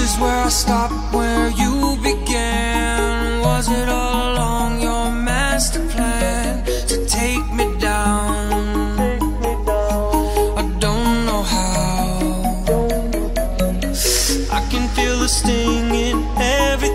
is where I stop, where you began. Was it all along your master plan to take me down? I don't know how. I can feel the sting in everything